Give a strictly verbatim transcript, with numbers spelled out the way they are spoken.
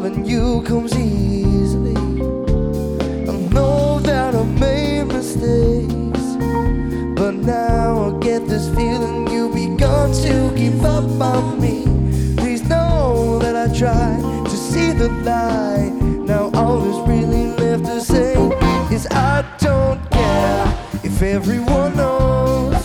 loving you comes easily. I know that I made mistakes, but now I get this feeling you've begun to give up on me. Please know that I tried to see the light. Now all that's really left to say is I don't care if everyone knows